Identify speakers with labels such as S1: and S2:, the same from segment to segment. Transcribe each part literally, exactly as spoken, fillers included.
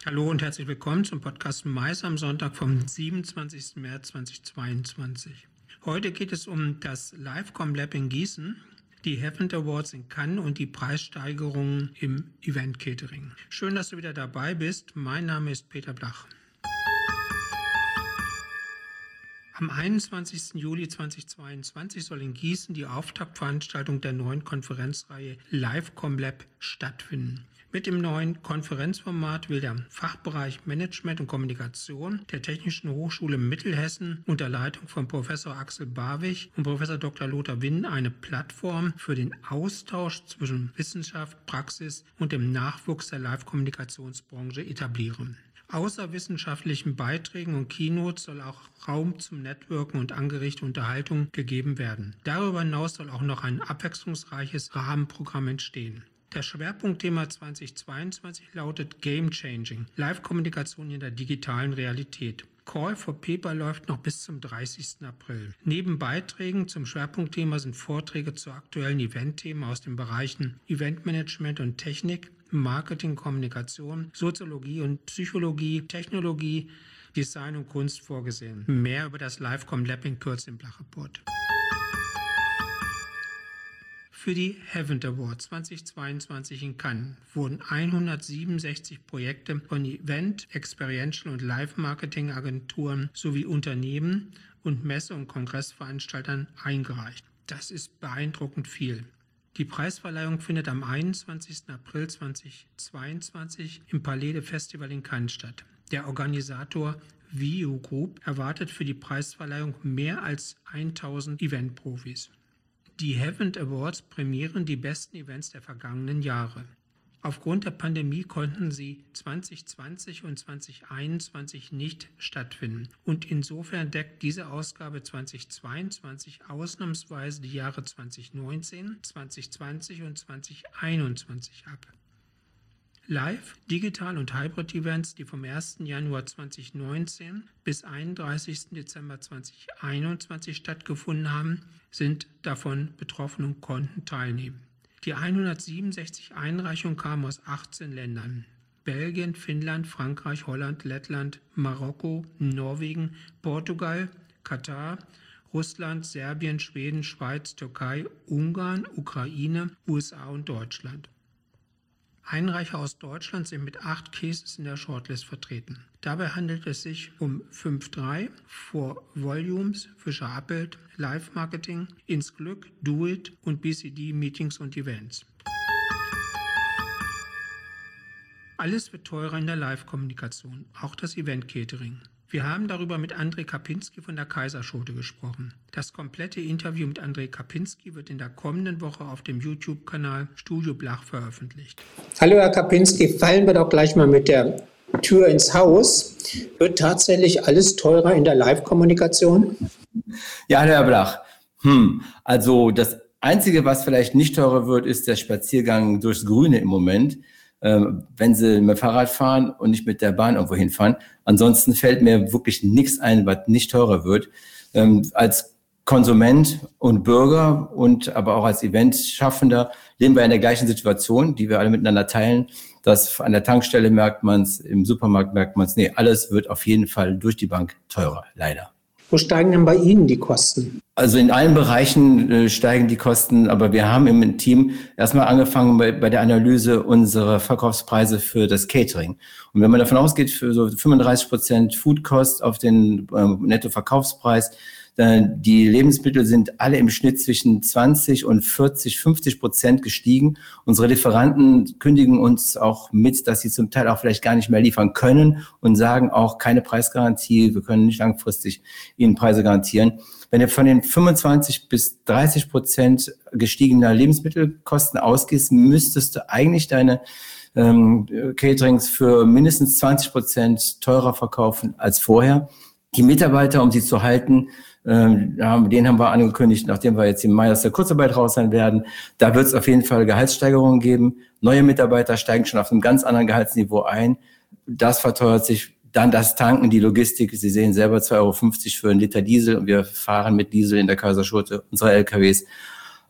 S1: Hallo und herzlich willkommen zum Podcast Mais am Sonntag vom siebenundzwanzigsten März zweitausendzweiundzwanzig. Heute geht es um das Livecom Lab in Gießen, die Heavent Awards in Cannes und die Preissteigerungen im Event Catering. Schön, dass du wieder dabei bist. Mein Name ist Peter Blach. Am einundzwanzigsten Juli zweitausendzweiundzwanzig soll in Gießen die Auftaktveranstaltung der neuen Konferenzreihe Livecom Lab stattfinden. Mit dem neuen Konferenzformat will der Fachbereich Management und Kommunikation der Technischen Hochschule Mittelhessen unter Leitung von Professor Axel Barwig und Professor Doktor Lothar Winn eine Plattform für den Austausch zwischen Wissenschaft, Praxis und dem Nachwuchs der Live-Kommunikationsbranche etablieren. Außer wissenschaftlichen Beiträgen und Keynotes soll auch Raum zum Networken und angeregte Unterhaltung gegeben werden. Darüber hinaus soll auch noch ein abwechslungsreiches Rahmenprogramm entstehen. Das Schwerpunktthema zweitausendzweiundzwanzig lautet Game Changing, Live-Kommunikation in der digitalen Realität. Call for Paper läuft noch bis zum dreißigsten April. Neben Beiträgen zum Schwerpunktthema sind Vorträge zu aktuellen Eventthemen aus den Bereichen Eventmanagement und Technik, Marketing, Kommunikation, Soziologie und Psychologie, Technologie, Design und Kunst vorgesehen. Mehr über das Livecom Lab in Kürze im Blach-Report. Für die Heavent Awards zweitausendzweiundzwanzig in Cannes wurden hundertsiebenundsechzig Projekte von Event-, Experiential- und Live-Marketing-Agenturen sowie Unternehmen und Messe- und Kongressveranstaltern eingereicht. Das ist beeindruckend viel. Die Preisverleihung findet am einundzwanzigsten April zweitausendzweiundzwanzig im Palais de Festival in Cannes statt. Der Organisator Viu Group erwartet für die Preisverleihung mehr als tausend Eventprofis. Die Heavent Awards prämieren die besten Events der vergangenen Jahre. Aufgrund der Pandemie konnten sie zweitausendzwanzig und zweitausendeinundzwanzig nicht stattfinden und insofern deckt diese Ausgabe zweitausendzweiundzwanzig ausnahmsweise die Jahre zweitausendneunzehn, zweitausendzwanzig und zweitausendeinundzwanzig ab. Live-, Digital- und Hybrid-Events, die vom ersten Januar zweitausendneunzehn bis einunddreißigsten Dezember zweitausendeinundzwanzig stattgefunden haben, sind davon betroffen und konnten teilnehmen. Die hundertsiebenundsechzig Einreichungen kamen aus achtzehn Ländern. Belgien, Finnland, Frankreich, Holland, Lettland, Marokko, Norwegen, Portugal, Katar, Russland, Serbien, Schweden, Schweiz, Türkei, Ungarn, Ukraine, U S A und Deutschland. Einreicher aus Deutschland sind mit acht Cases in der Shortlist vertreten. Dabei handelt es sich um fünf Punkt drei, For Volumes, Fischer Appelt, Live Marketing, Ins Glück, Do It und B C D Meetings und Events. Alles wird teurer in der Live-Kommunikation, auch das Event-Catering. Wir haben darüber mit André Kapinski von der Kaiserschote gesprochen. Das komplette Interview mit André Kapinski wird in der kommenden Woche auf dem YouTube-Kanal Studio Blach veröffentlicht.
S2: Hallo Herr Kapinski, fallen wir doch gleich mal mit der Tür ins Haus. Wird tatsächlich alles teurer in der Live-Kommunikation?
S3: Ja, Herr Blach. Hm, also das Einzige, was vielleicht nicht teurer wird, ist der Spaziergang durchs Grüne im Moment. Wenn Sie mit dem Fahrrad fahren und nicht mit der Bahn irgendwo hinfahren. Ansonsten fällt mir wirklich nichts ein, was nicht teurer wird. Ähm, als Konsument und Bürger und aber auch als Eventschaffender leben wir in der gleichen Situation, die wir alle miteinander teilen. Dass an der Tankstelle merkt man es, im Supermarkt merkt man es. Nee, alles wird auf jeden Fall durch die Bank teurer, leider.
S2: Wo steigen denn bei Ihnen die Kosten?
S3: Also in allen Bereichen äh, steigen die Kosten, aber wir haben im Team erstmal angefangen bei, bei der Analyse unserer Verkaufspreise für das Catering. Und wenn man davon ausgeht, für so fünfunddreißig Prozent Food Cost auf den äh, Nettoverkaufspreis, dann die Lebensmittel sind alle im Schnitt zwischen zwanzig und vierzig, fünfzig Prozent gestiegen. Unsere Lieferanten kündigen uns auch mit, dass sie zum Teil auch vielleicht gar nicht mehr liefern können und sagen auch keine Preisgarantie, wir können nicht langfristig ihnen Preise garantieren. Wenn du von den fünfundzwanzig bis dreißig Prozent gestiegener Lebensmittelkosten ausgehst, müsstest du eigentlich deine ähm, Caterings für mindestens zwanzig Prozent teurer verkaufen als vorher. Die Mitarbeiter, um sie zu halten, ähm, den haben wir angekündigt, nachdem wir jetzt im Mai aus der Kurzarbeit raus sein werden. Da wird es auf jeden Fall Gehaltssteigerungen geben. Neue Mitarbeiter steigen schon auf einem ganz anderen Gehaltsniveau ein. Das verteuert sich. Dann das Tanken, die Logistik. Sie sehen selber zwei Euro fünfzig für einen Liter Diesel und wir fahren mit Diesel in der Kaiserschote unsere L K Ws.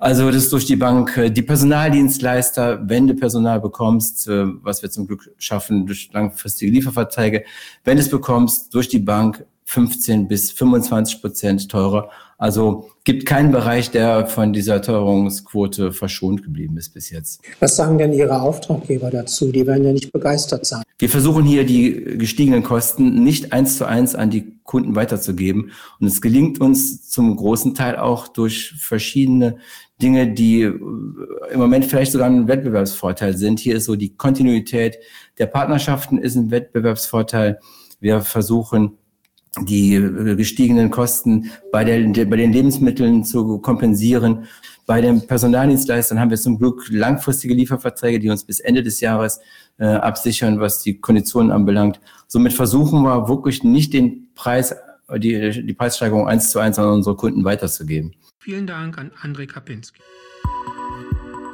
S3: Also das ist durch die Bank, die Personaldienstleister, wenn du Personal bekommst, was wir zum Glück schaffen durch langfristige Lieferverträge, wenn du es bekommst, durch die Bank fünfzehn bis fünfundzwanzig Prozent teurer. Also gibt keinen Bereich, der von dieser Teuerungsquote verschont geblieben ist bis jetzt.
S2: Was sagen denn Ihre Auftraggeber dazu? Die werden ja nicht begeistert sein.
S3: Wir versuchen hier die gestiegenen Kosten nicht eins zu eins an die Kunden weiterzugeben. Und es gelingt uns zum großen Teil auch durch verschiedene Dinge, die im Moment vielleicht sogar ein Wettbewerbsvorteil sind. Hier ist so die Kontinuität der Partnerschaften ist ein Wettbewerbsvorteil. Wir versuchen, die gestiegenen Kosten bei, der, bei den Lebensmitteln zu kompensieren. Bei den Personaldienstleistern haben wir zum Glück langfristige Lieferverträge, die uns bis Ende des Jahres äh, absichern, was die Konditionen anbelangt. Somit versuchen wir wirklich nicht den Preis, die, die Preissteigerung eins zu eins an unsere Kunden weiterzugeben.
S1: Vielen Dank an André Kapinski.